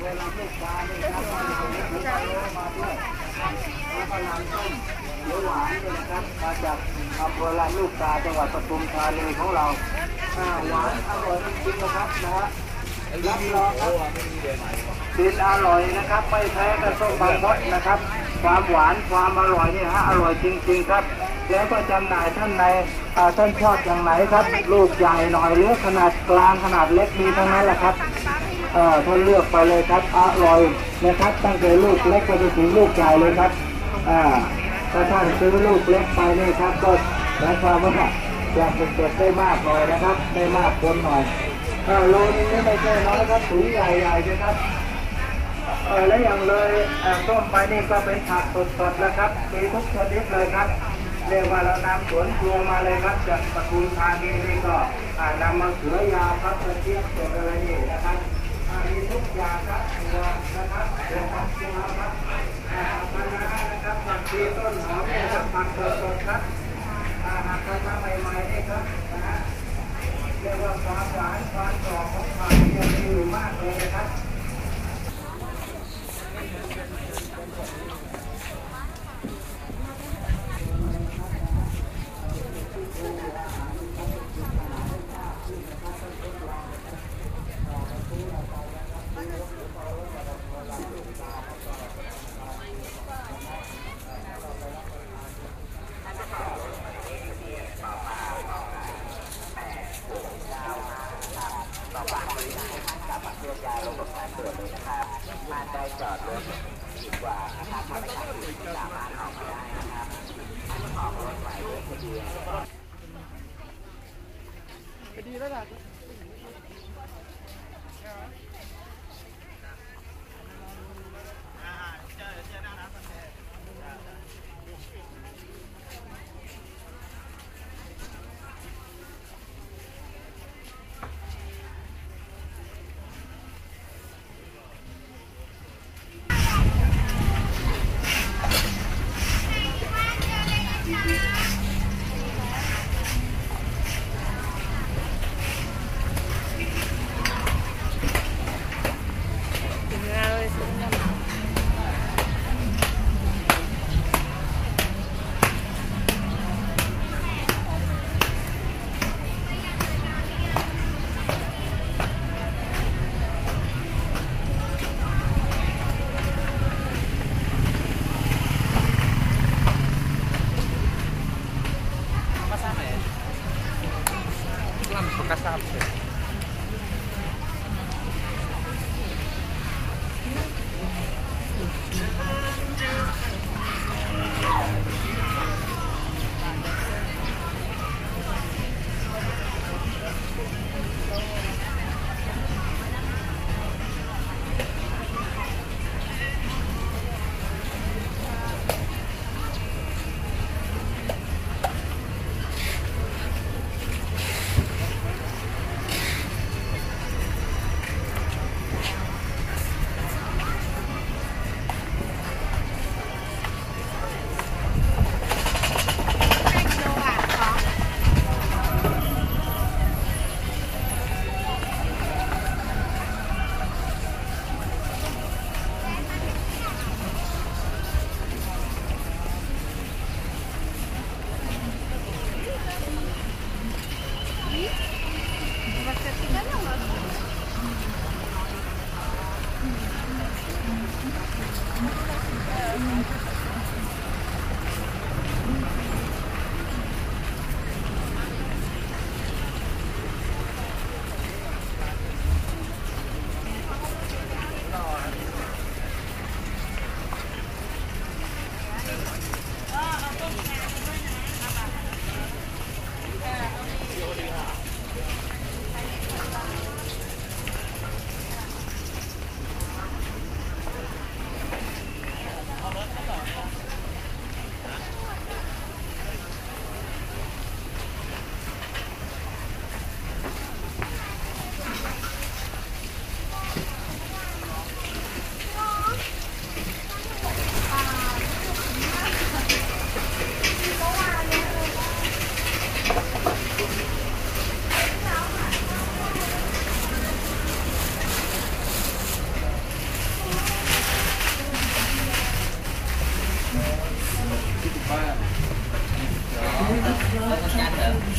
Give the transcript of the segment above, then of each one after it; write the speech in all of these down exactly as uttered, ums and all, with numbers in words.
เวลาลูกปลาเนี่ยครับมาด้วยมาด้วยแล้วก็น้ำส้มเขียวหวานด้วยนะครับมาจากอำเภอลำลูกกาจังหวัดปทุมธานีของเราหวานอร่อยจริงๆนะครับนะฮะรับรองครับกินอร่อยนะครับไม่แพ้กระส้มบางมดนะครับความหวานความอร่อยนี่ฮะอร่อยจริงๆครับแล้วก็จำหน่ายท่านในท่านชอบอย่างไหนครับลูกใหญ่หน่อยหรือขนาดกลางขนาดเล็กมีทั้งนั้นแหละครับเอ่อท่านเลือกไปเลยครับอร่อยนะครับตั้งแต่ลูกเล็กไปจนถึงลูกใหญ่เลยครับอ่าถ้าท่านซื้อลูกเล็กไปนี่ครับก็หมายความว่าจะเป็นเก็บได้มากหน่อยนะครับได้มากคนหน่อยเออโลนี้ไม่ใช่น้อยครับถุงใหญ่ๆเลยครับเออและอย่างเลยต้มไปนี่ก็เป็นผักสดๆแล้วครับมีทุกชนิดเลยครับเรียกว่าเรานำสวนครัวมาเลยครับจากปทุมธานีนี่ก็นำมาเขือยาวครับกระเทียมสดอะไรนี่นะครับมีทุกอย่างครับตัวนะครับเป็นผักตัวครับผักคะน้านะครับผักชีต้นหอมเนี่ยครับผักสดๆครับผักคะน้าใหม่ๆนี่ครับนะฮะเรียกว่าความหวานความกรอบของผักยังมีอยู่มากเลยนะครับดีแล้วล่ะ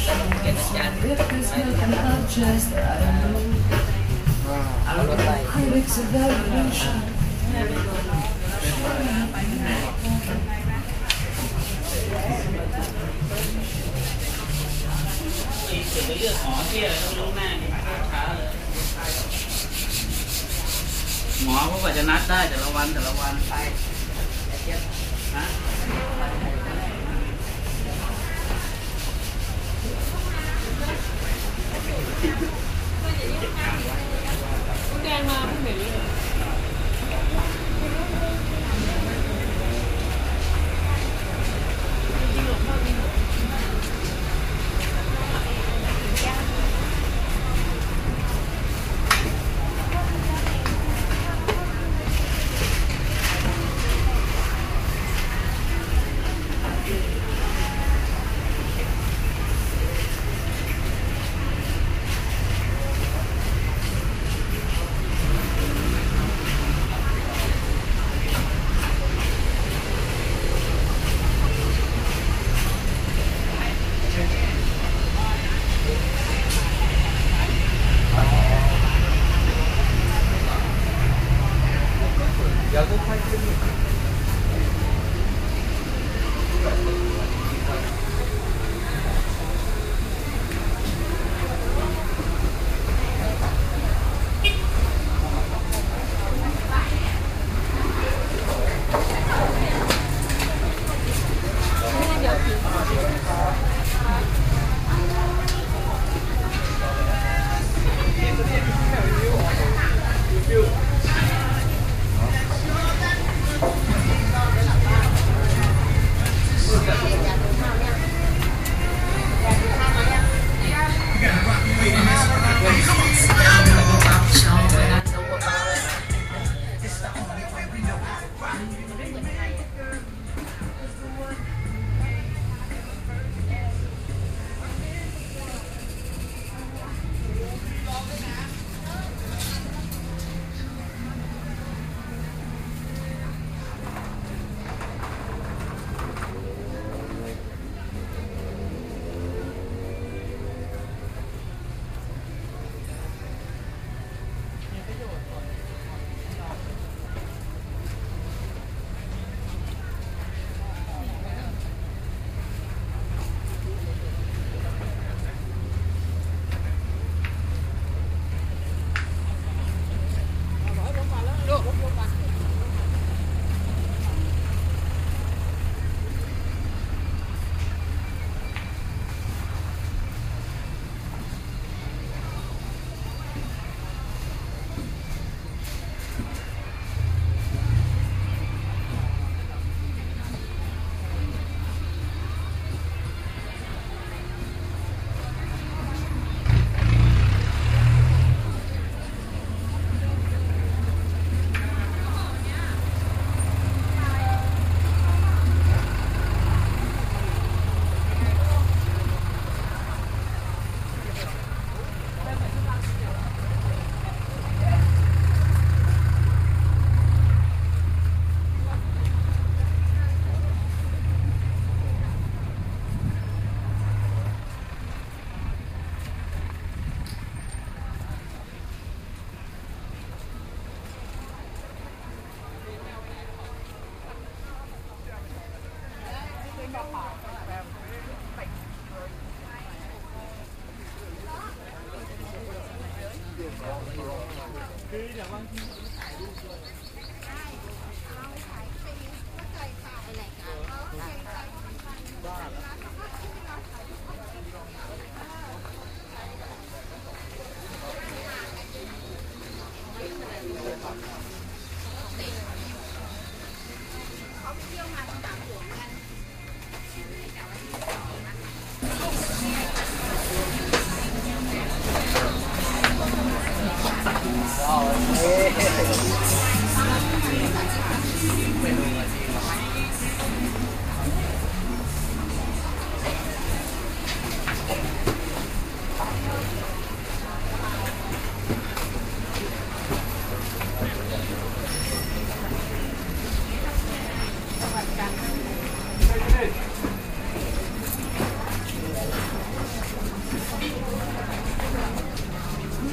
เอารถไปจะไปเลือกหมอที่อะไรต้องรู้แน่ช้าเลยหมอเขาก็จะนัดได้แต่ละวันแต่ละวันไปฮะแดงมาไม่เหม็นเลย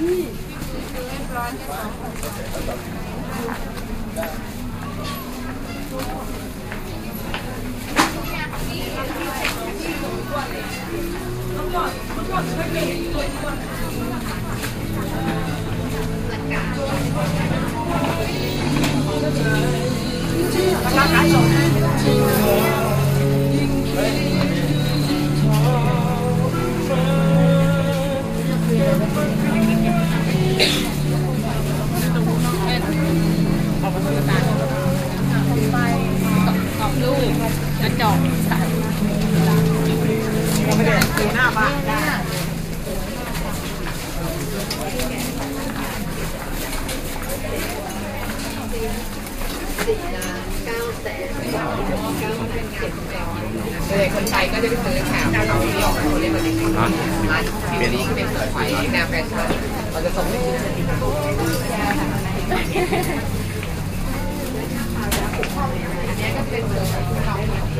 คนไทยก็จะไปซื้อแถวเขาที่ออกมาคนเล่นแบบนี้ร้านฟิวนี้ก็เป็นสายไฟแนวแฟชั่นเราจะส่งให้ที่นี่ก็เป็นเสื้อเขา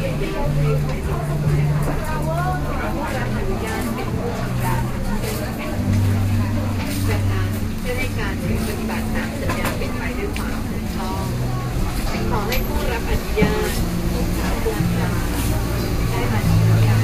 จะได้การปฏิบัติตามสัญญาเป็นไปด้วยความถูกต้องขอให้ผู้รับอนุญาตลูกค้าควรจะได้มาดำเนินการ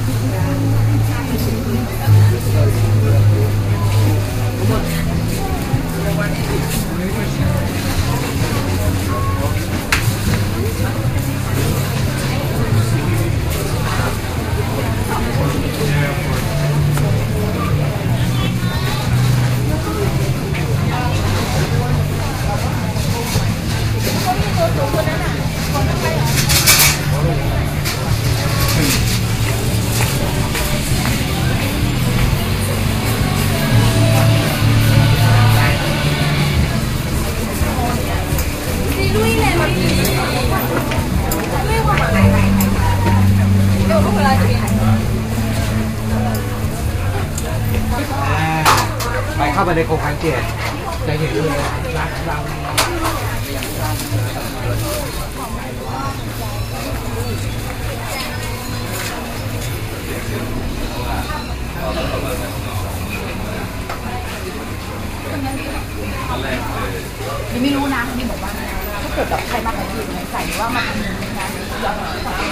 ไปเข้าไปในโครงการเกียรติจะเห็นเลยร้านเรานี่ไม่รู้นะนี่บอกว่าถ้าเกิดแบบใครมาขายอยู่ในใส่ว่ามาทำนี้นะยอม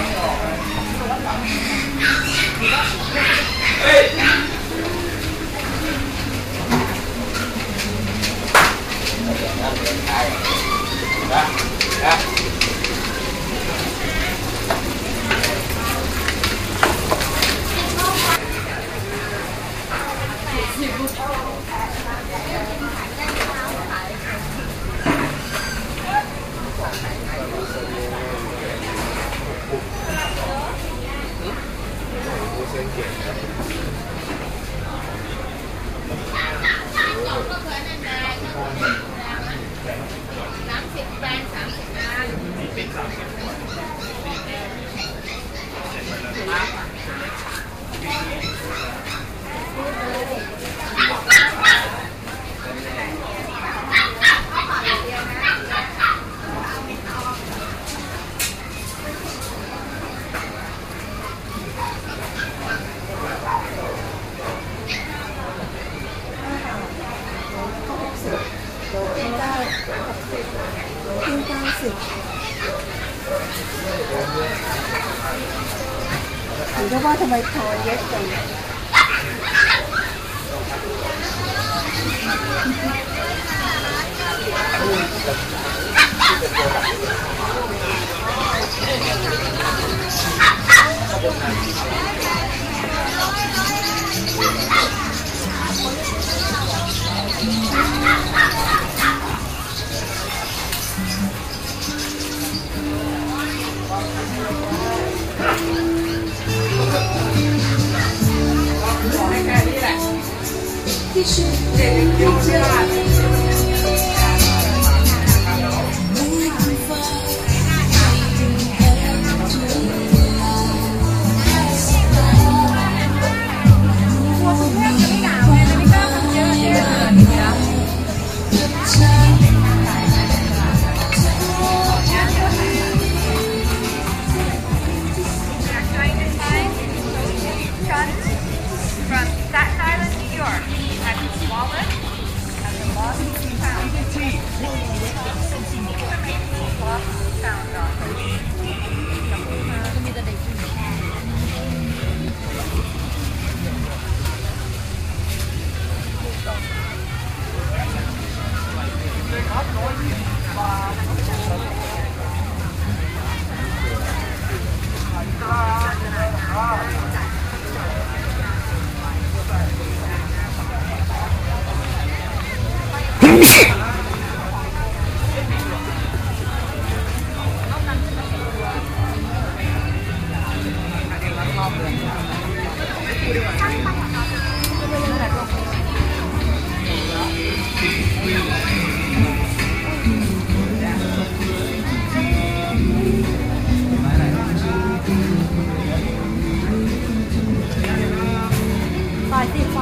หรือว่าทำไมคอเยอะจังFrom Staten Island, New York, we have Wallace,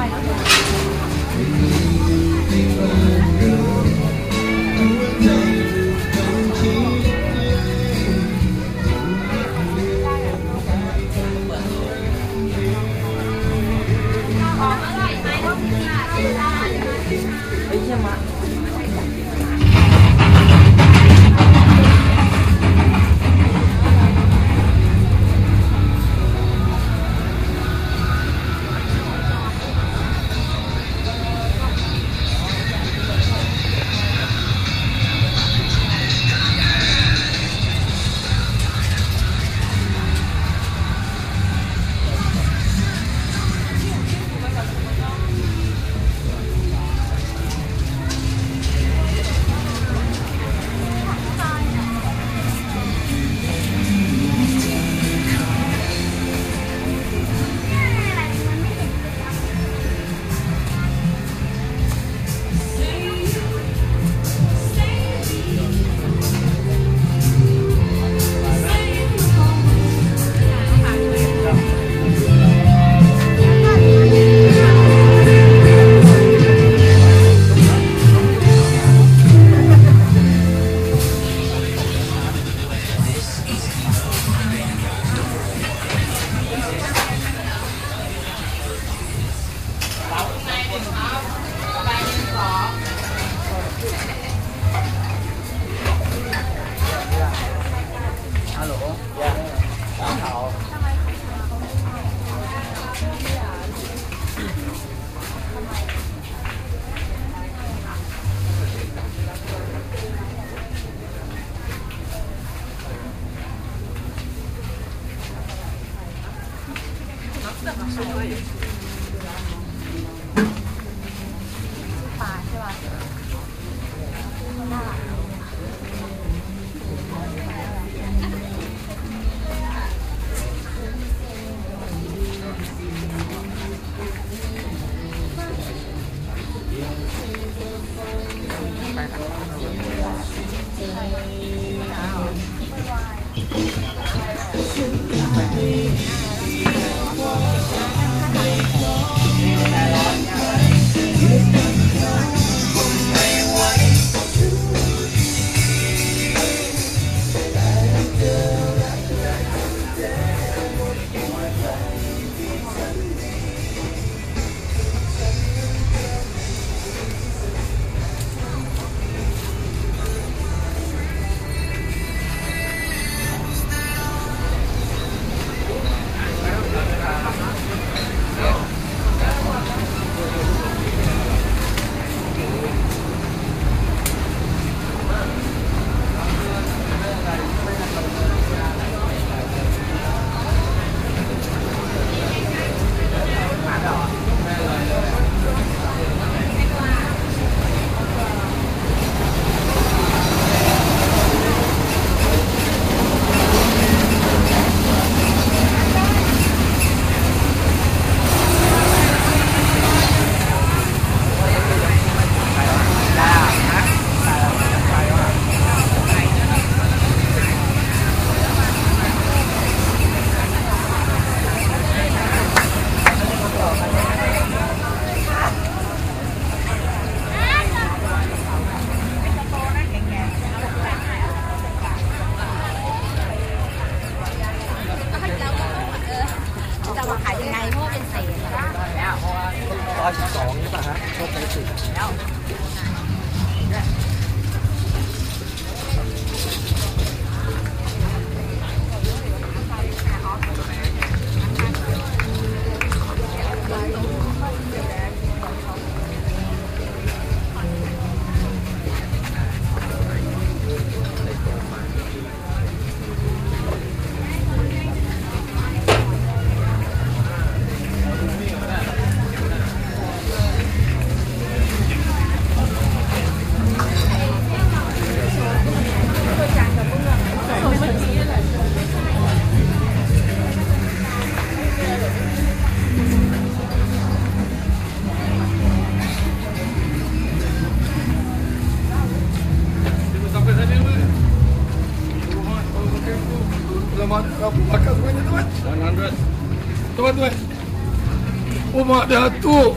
Tuan, tuan. Umat Datuk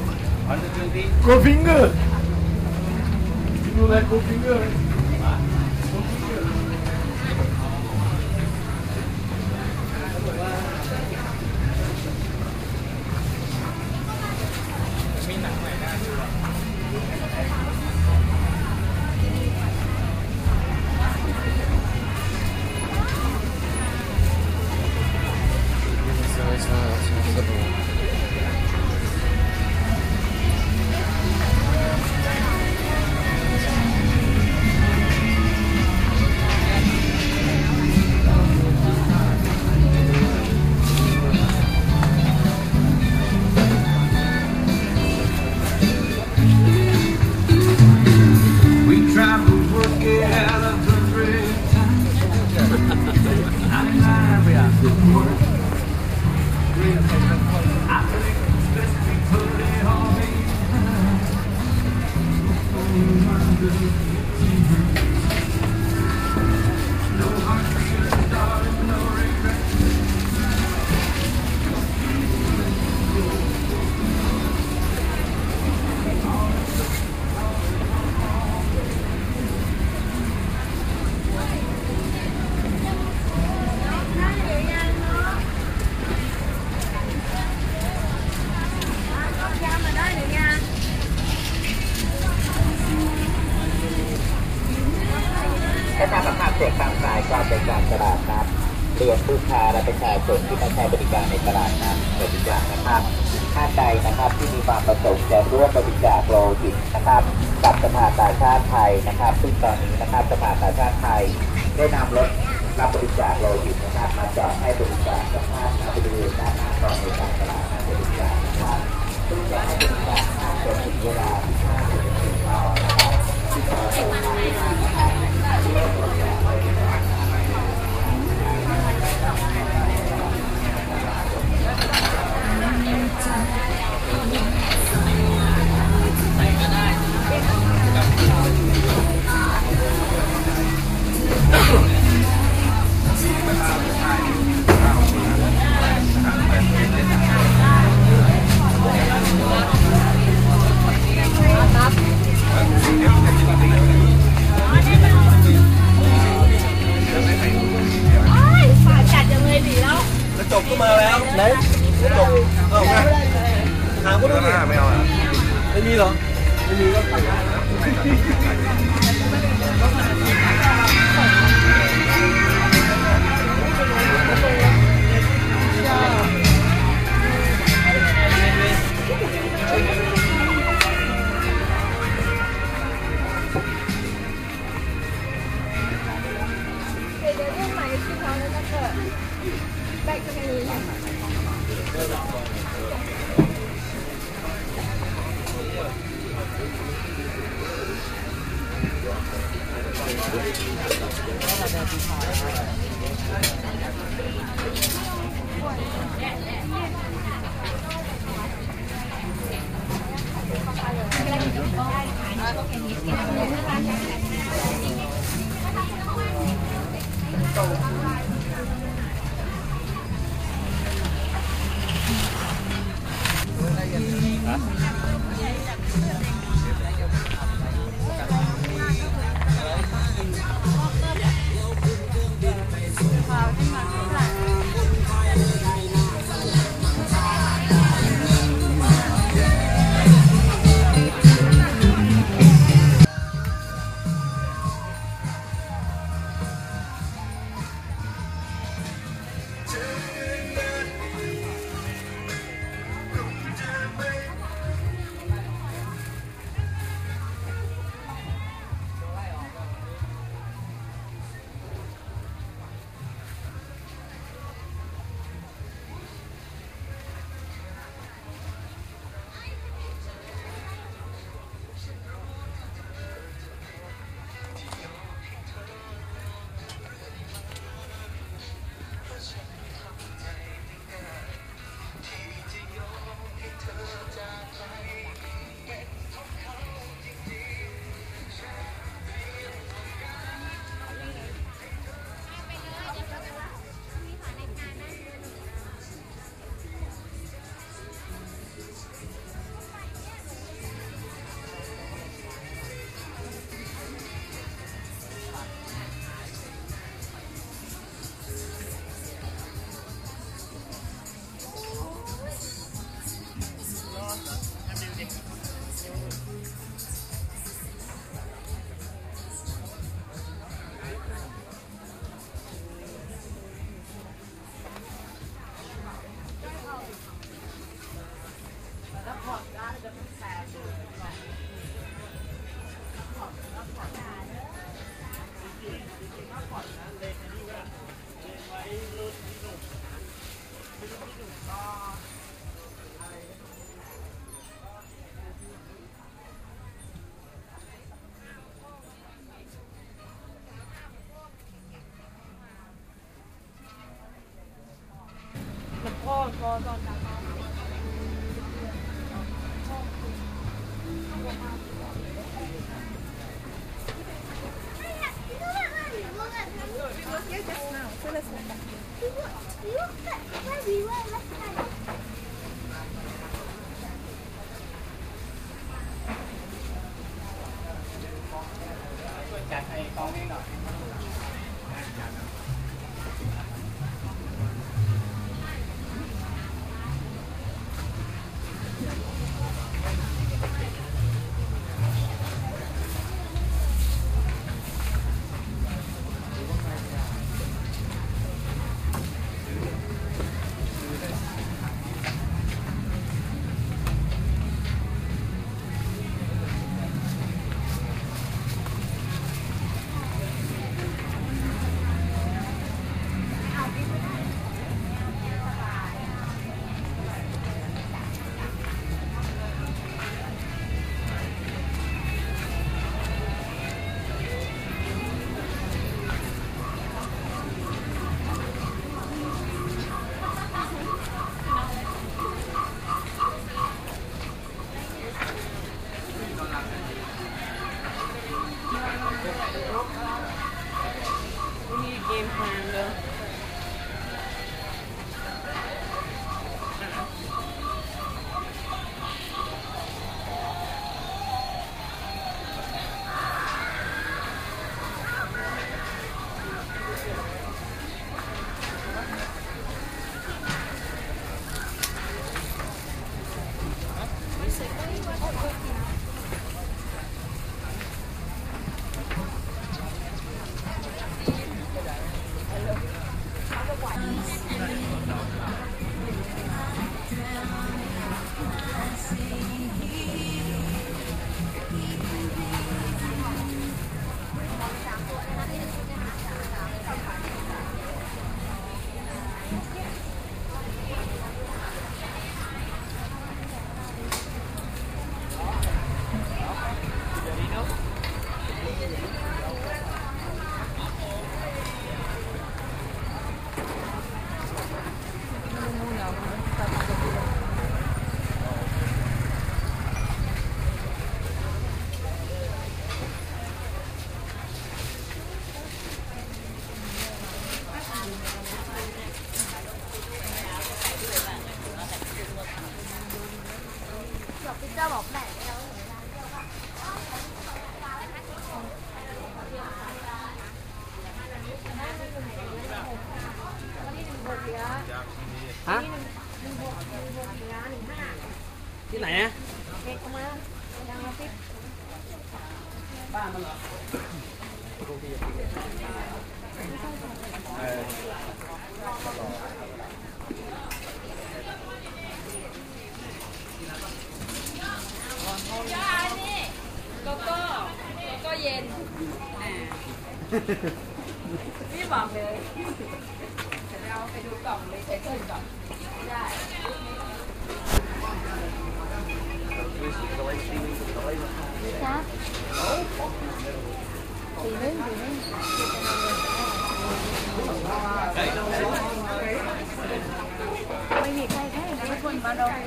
Go finger. You like go finger?ประชาสัมพันธ์ส่วนต่างๆการบริการตลาดน้ำเรียนผู้ค้าและประชาชนที่มาใช้บริการในตลาดน้ำบริจาคนะครับท่านใดนะครับที่มีความประสงค์จะร่วมบริจาคโลหิตนะครับกับสภากาชาติไทยนะครับซึ่งตอนนี้นะครับสภากาชาติไทยได้นำรถรับบริจาคโลหิตนะครับมาจอดให้บริการสภาพน้ำบริเวณด้านหน้ากองบริการตลาดน้ำบริจาคนะครับซึ่งจะให้บริการน้ำจนถึงเวลาที่ห้าสิบนาทีต่อนะครับที่จะส่งให้นะครับจบก็มาแล้วไหนจบเอาไงถามก็ดูดิไม่เอาอ่ะไม่มีหรอไม่มีก็ไปจัดไอ้กองนี้หน่อยมีเกมพนันเลยฮะที่ไหนอะบ้านมันเหรอจ้านี่โกโก้โกโก้เย็นอ่าพี่บอกเลยเดี๋ยวเราไปดูกล่องเลยใช้เครื่องก่อนได้ครับสีนึ่งสีนึ่งไม่มีใครแค่ทุกคนมาเรา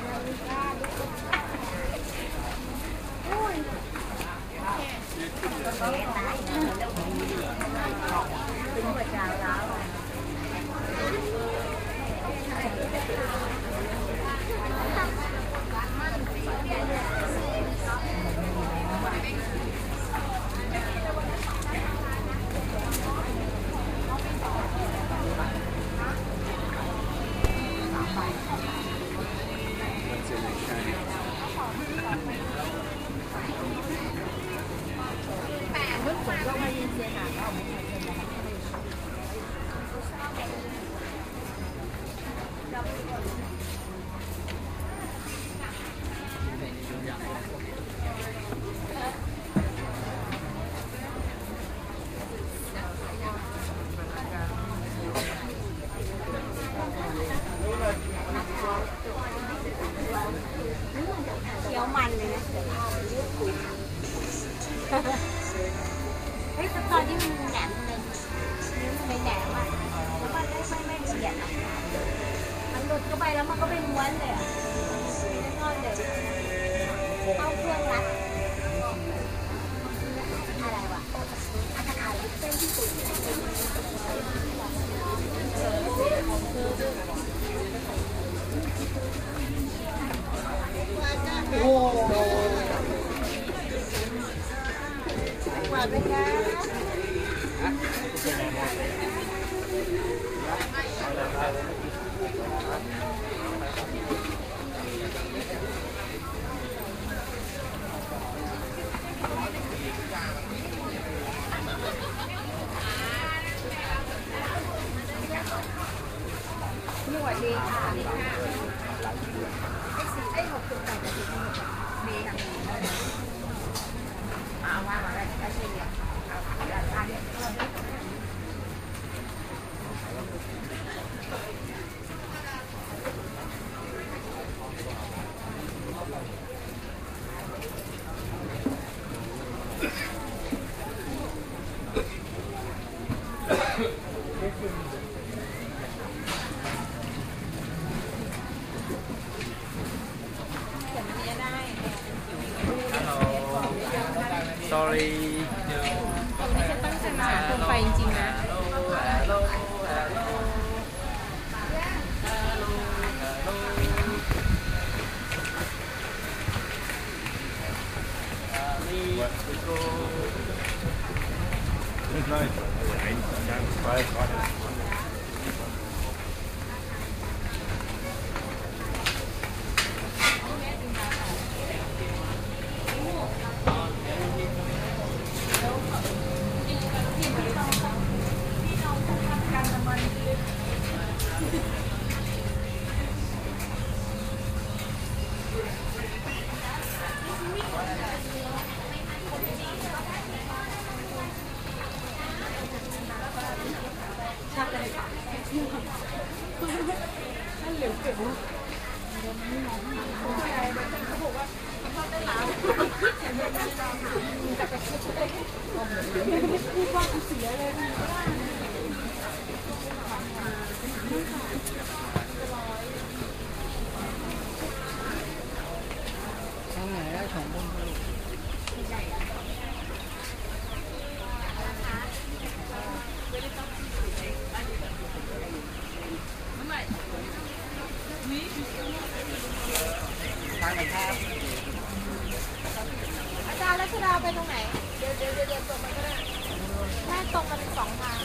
ถึงหัวใจแล้วาทนะคะสวัสดีค่ะไอ้หกสิบแปดกับสิบหกมีทางนี้อ่าว่ามาได้ได้เฉลี่ยเอาราคาเนี่ย sorry ตั้งใจมาหาคนไปจริงๆนะ อาจารย์รัชดาไปตรงไหน เดี๋ยวเดี๋ยวเดี๋ยวตรงมันก็ได้แค่ตรงมันสองทาง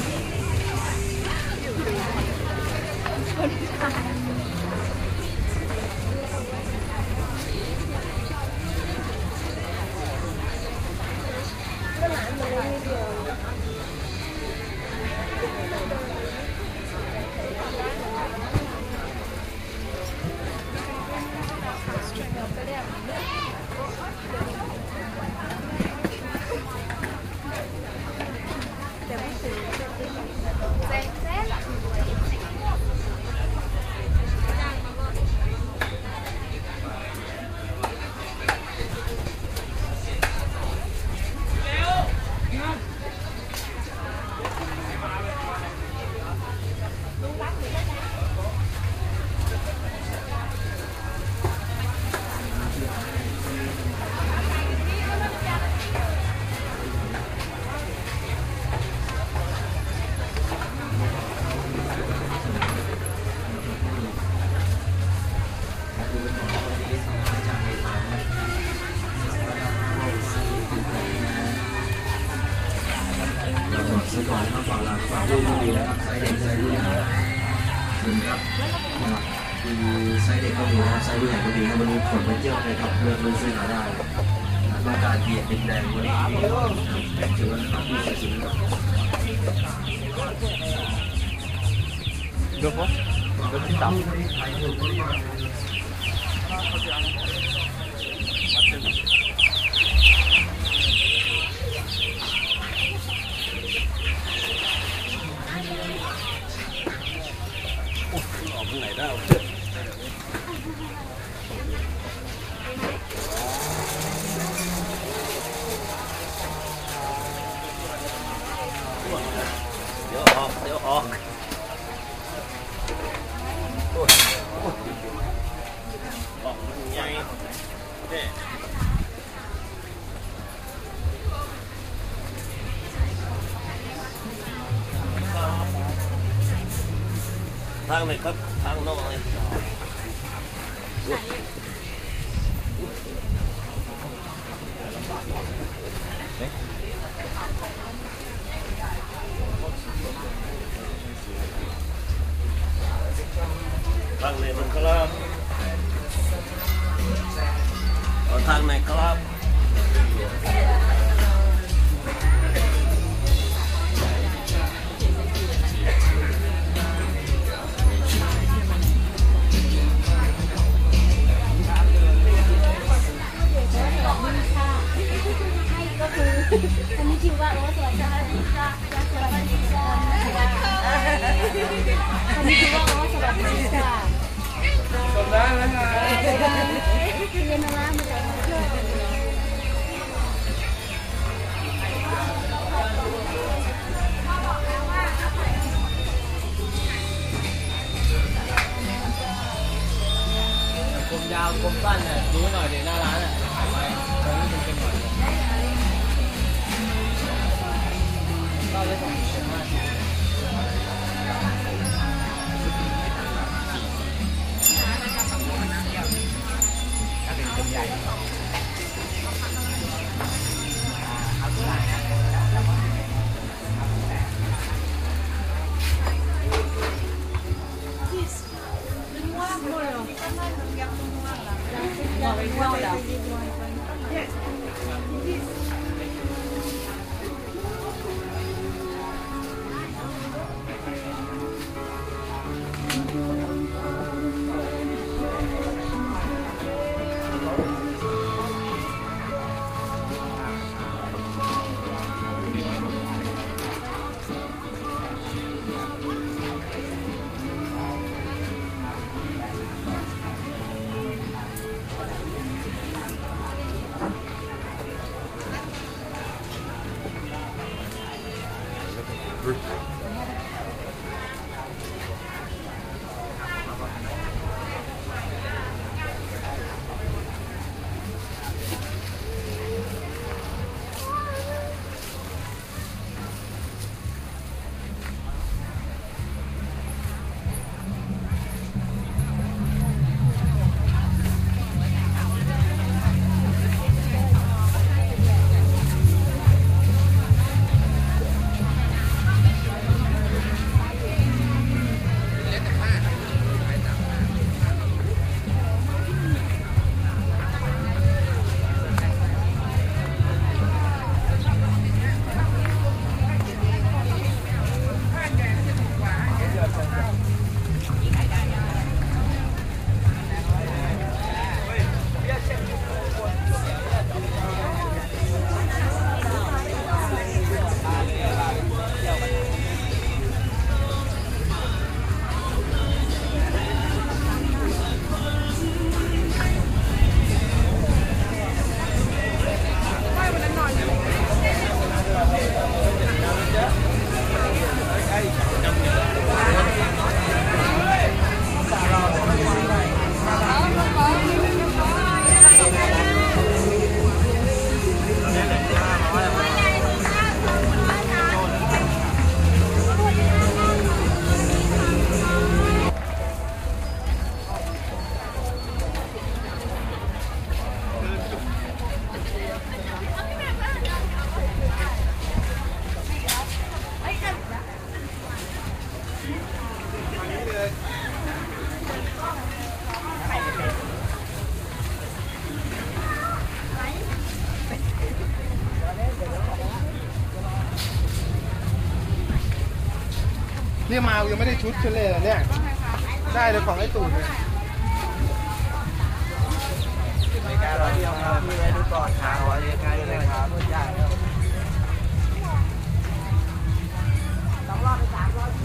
เครับคือไซส์เด็กก็มีนะไซส์ผู้ใหญ่ก็มีครับวันนี้ผลมาเยอะเลยครับเลือกซื้อหาได้นอกจากเกียร์เป็นแดงวันนี้ถือว่าราคาที่สุดครับดูครับดูที่ต่ำไหนได้เดี๋ยวออกเดี๋ยวออกออกใหญ่เด้ทางไหนครับทางนอกเลยทางไหนมันครับทางไหนครับอันนี้ชื่อว่าโอ้สวัสดีค่ะสวัสดีค่ะอันนี้ชื่อว่าโอ้สวัสดีค่ะสวัสดีค่ะเรียนอะไรมาจากเพื่อนกลมยาวกลมสั้นเนี่ยดูหน่อยดิหน้าร้านอ่ะขายไว้ตรงนี้มันเป็นหน่อยก็เลยส่งเสียงมากยังไม่ได้ชุดฉันเลยเนี่ยได้เลยของไอ้ตูนเลยในการเราเที่ยวครับมีไว้ดูก่อนหาไว้ยังไงเลยครับเพื่อนยากสองรอบไปสามรอบ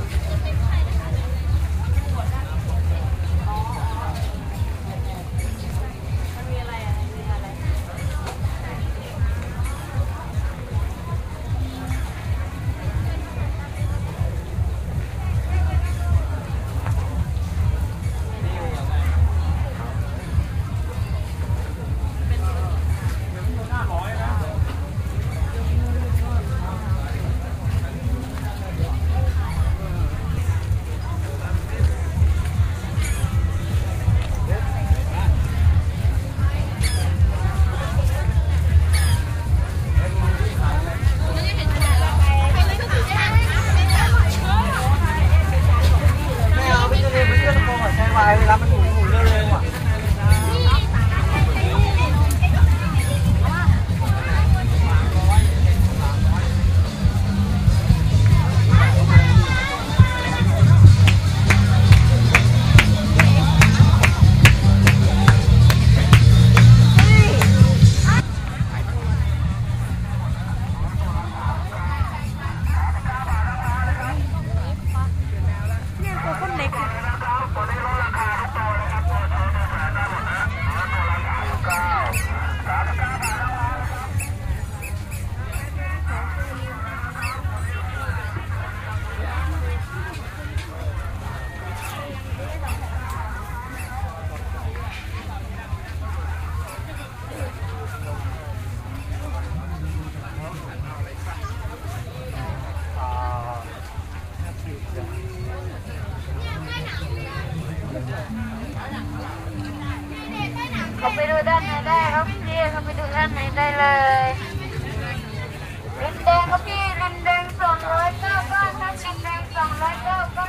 เขาไปดูด้านไหนได้ครับพี่เขาไปดูด้านไหนได้เลยลินแดงครับพี่ลินแดงสองร้อยเก้าเก้าครับลินแดงสองร้อยเก้าเก้า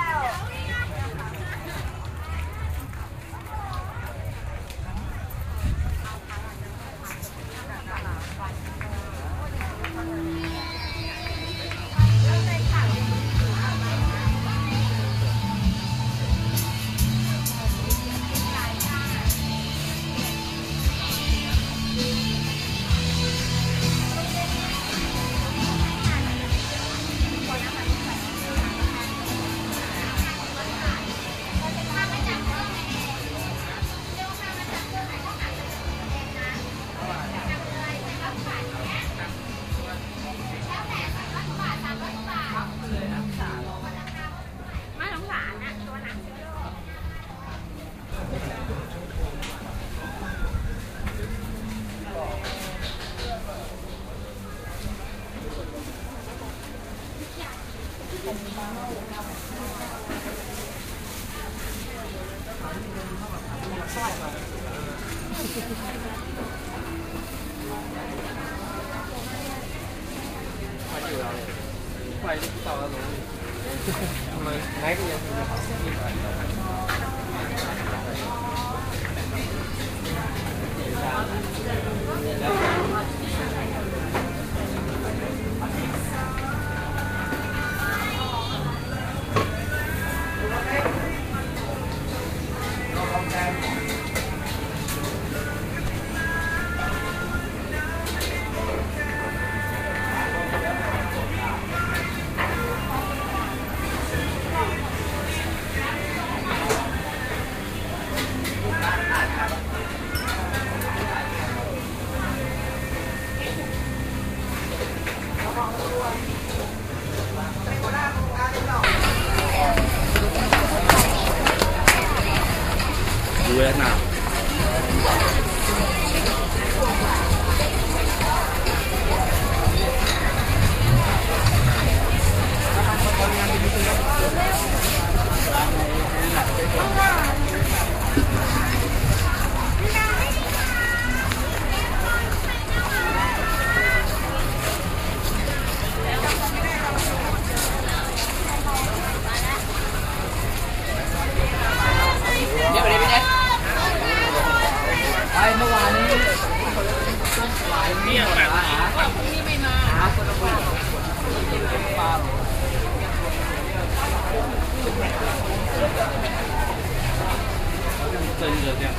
ไปต่อแล้วหนูทำไมไหนก็ยังมีของที่ไปดูแลหนักเลือกเนี่ย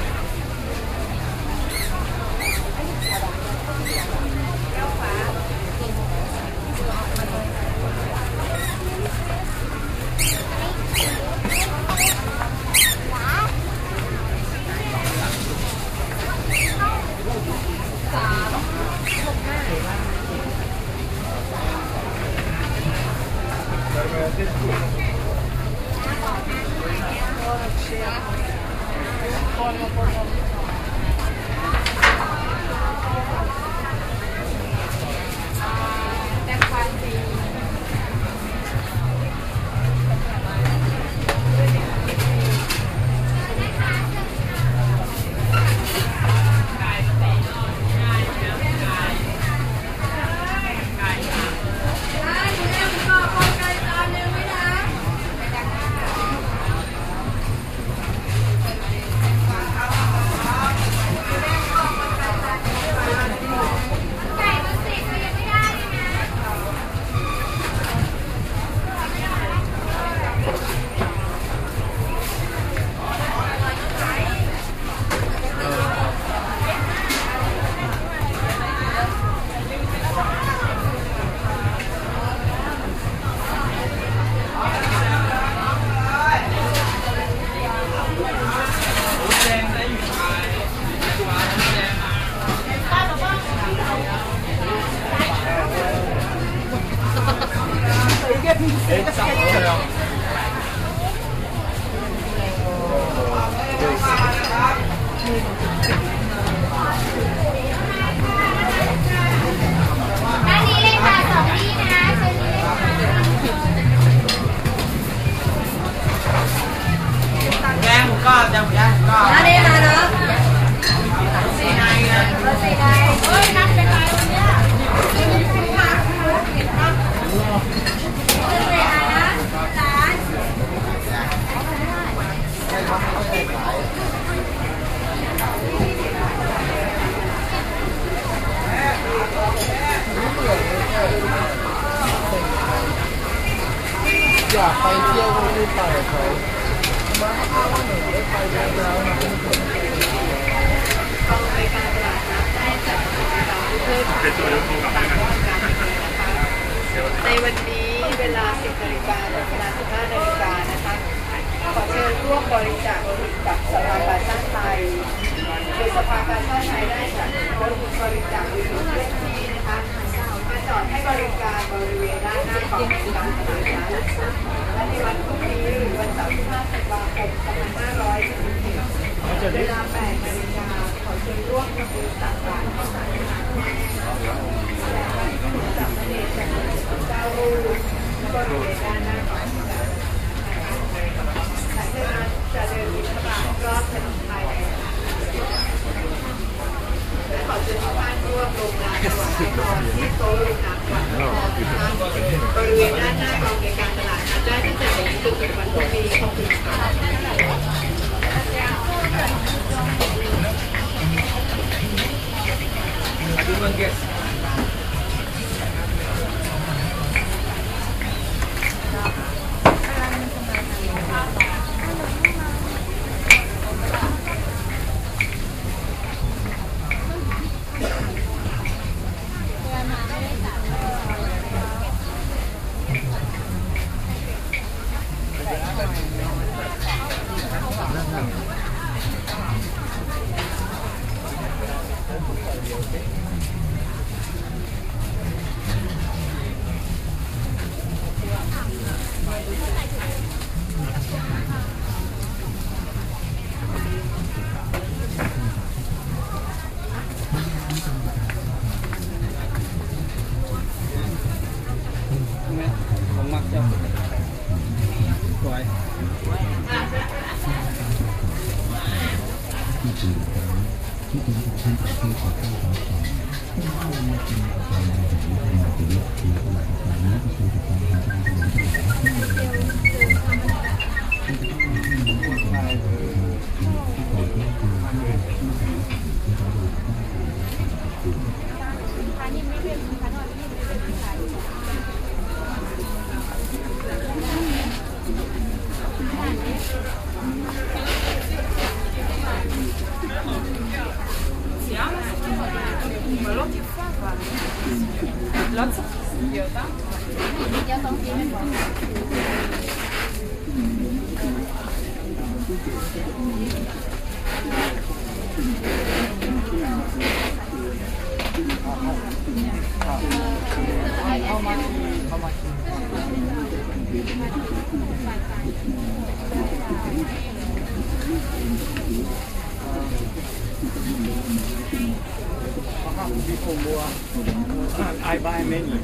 ด้านนี้เลยค่ะสองที่นะคะเชิญเลยค่ะแกงหมูกรอบแกงหมูย่างหมูกรอบอันนี้มาเนาะสีในนะรถสีแดงเฮ้ยนัดเป็นไรวันเนี้ยเป็นไรนะร้านอยากไปเที่ยวก็รีบไปเขาในวันนี้เวลาสิบนาฬิกาถึงเวลาสิบห้านาฬิกานะคะขอเชิญร่วมบริจาคโลหิตกับสภากาชาติไทยโดยสภากาชาติไทยได้จัดรถบริจาคโลหิตเคลื่อนที่นะคะมาจอดให้บริการบริเวณด้านหน้ากองกิจการตลาดนัดและในวันพรุ่งนี้หรือวันเสาร์ที่ห้าธันวาคมสองพันห้าร้อยหกสิบเจ็ดเวลาแปดนาฬิกาขอเชิญร่วมทำบุญตักบาตรข้าวสารอาหารแห้งและจับพระเนตรจากเจ้ารูปบริเวณด้านหน้ากองกิจการหลังจากนั้นจะเดินบิณฑบาตรอบถนนไทยและขอเชิญทุกท่านร่วมลงนามถวายพรที่โต๊ะลงนามถวายพรนะคะบริเวณด้านหน้ากองกิจการตลาดนัดได้ตั้งแต่วันนี้จนถึงวันพรุ่งนี้ขอบคุณค่ะ Aduh, guys. ผมมักจะสวย I buy many.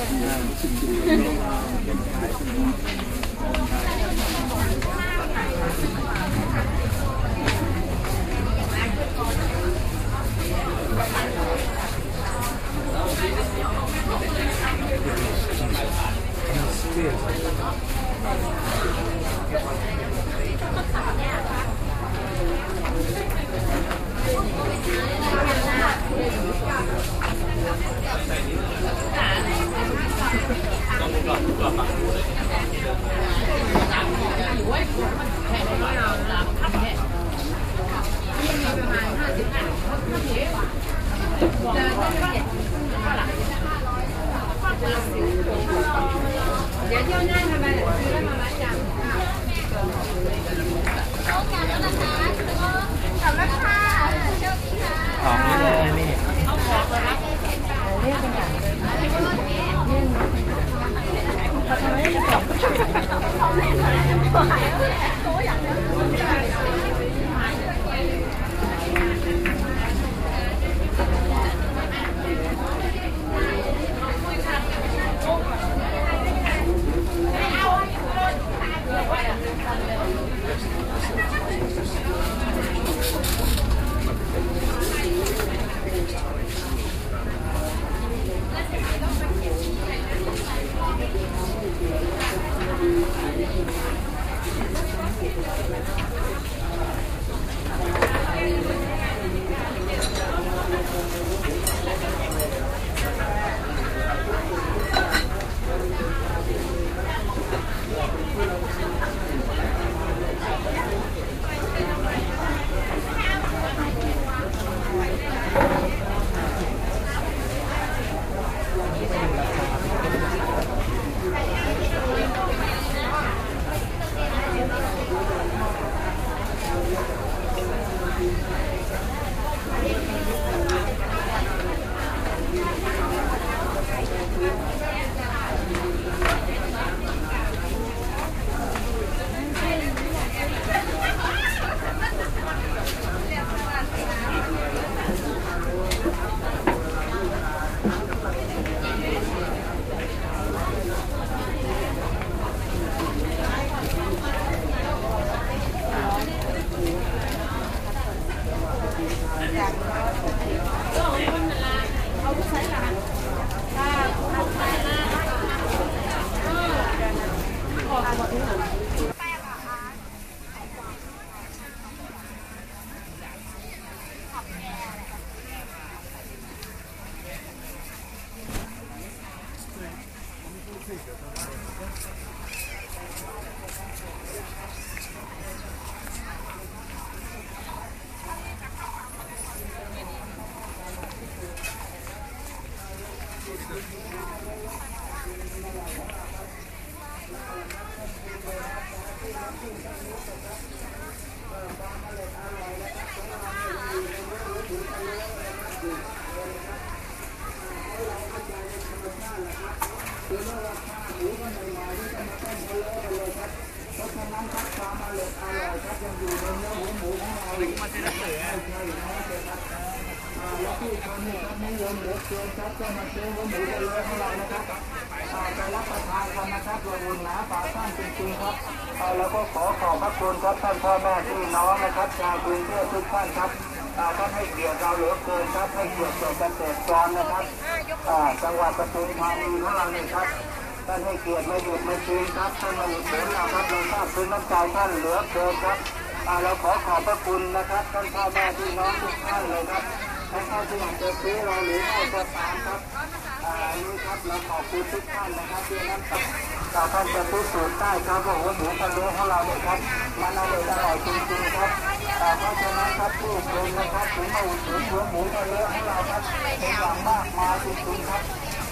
แล้วก็ขอขอบพระคุณครับท่านพ่อแม่พี่น้องนะครับชาวกรุงเทพทุกท่านครับท่านให้เกียรติเราเหลือเกินครับให้เกียรติเกษตรกรนะครับจังหวัดปทุมธานีของเราเนี่ยครับท่านให้เกียรติมาหยุดมาซื้อครับท่านมาหยุดเดินเราครับเราทราบซึ้งน้ำใจท่านเหลือเกินครับเราขอขอบพระคุณนะครับท่านพ่อแม่พี่น้องทุกท่านเลยครับท่านที่อยากจะซื้อเราหรือไม่ก็ตามครับนี่ครับเราขอบคุณทุกท่านนะครับที่นั้นท่านจะพิสูจน์ได้ครับว่าหัวหมูทะเลของเราเนี่ยครับมันอร่อยอร่อยจริงๆครับเพราะฉะนั้นครับผู้ชมนะครับถึงมาอุดหนุนหัวหมูทะเลของเราครับเป็นอย่างมากมายจริงๆครับ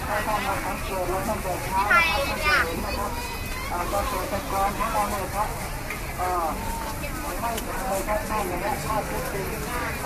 ถ้าท่านมาสังเกตเราตั้งแต่เช้านะครับท่านจะเห็นนะครับเกษตรกรของเราเนี่ยครับไม่เคยครับนั่นเลยนะข้อเท็จจริง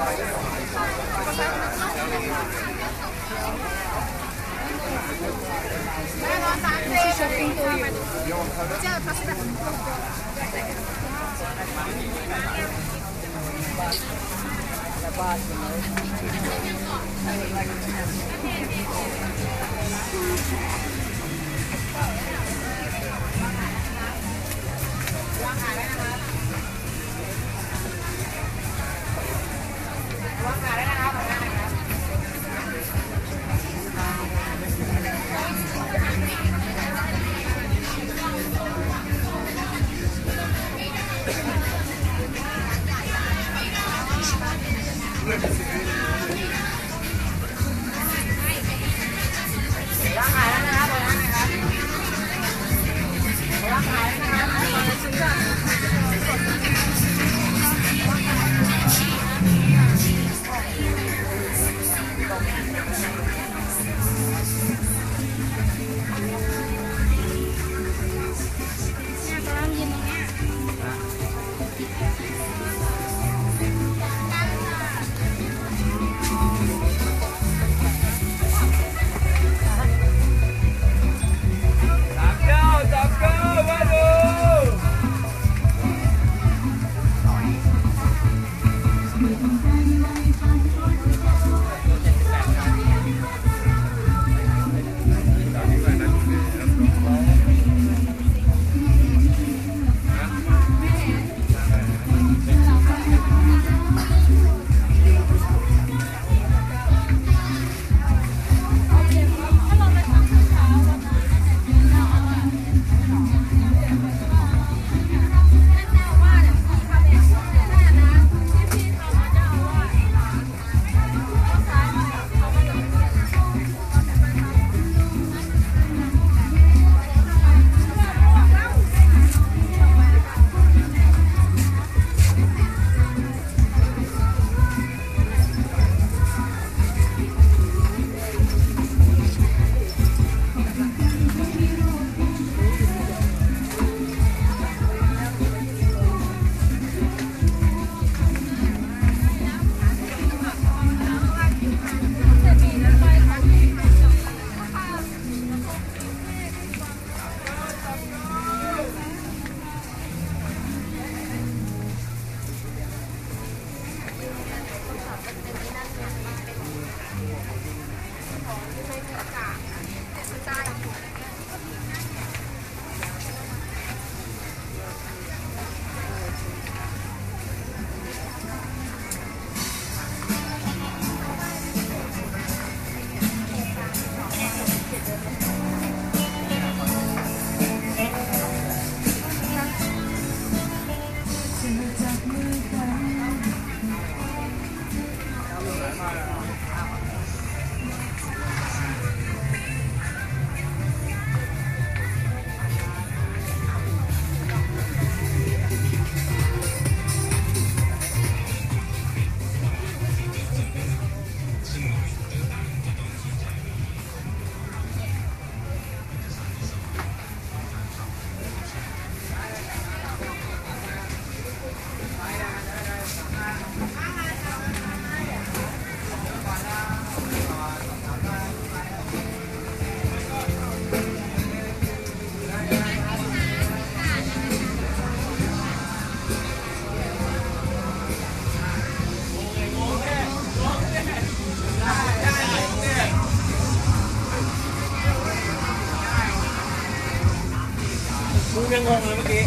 ยังงงเลยเมื่อกี้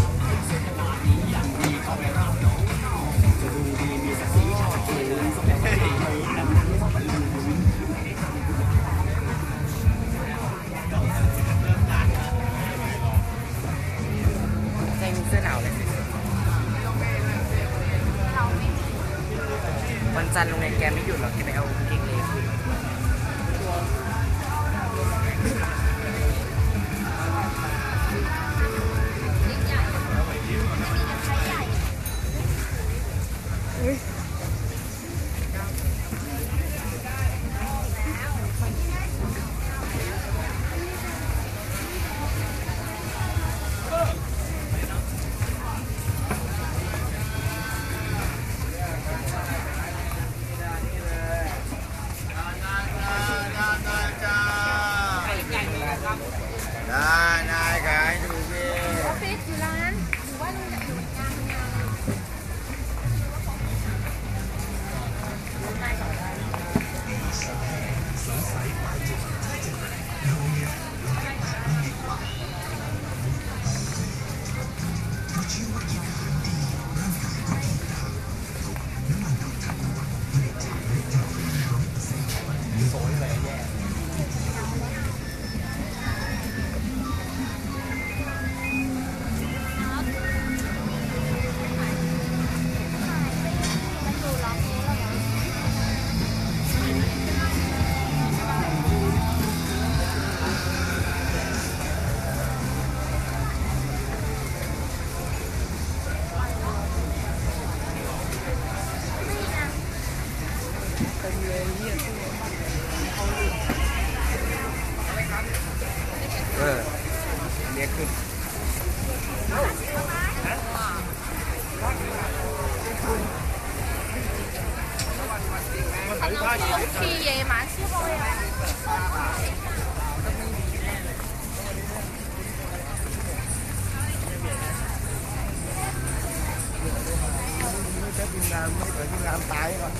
ใส่เสื้อหนาวเลยวันจันทร์โรงเรียนแกไม่หยุดหรอกแกไปเอาเก่งเลยเออเรียกขึ้น去野蛮时候呀。 ไม่ใช่ทีมงานไม่ใช่ทีมงานตายก่อน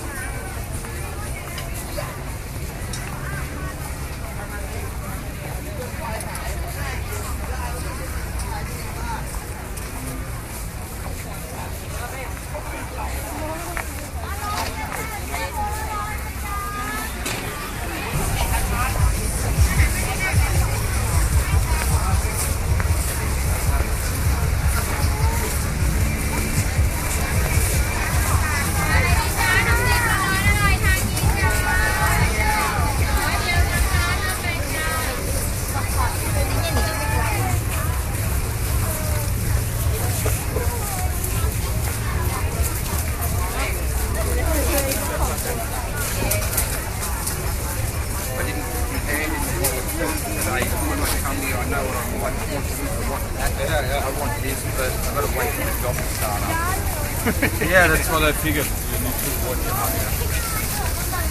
Yeah, that's what I figured. You need to watch it out, yeah.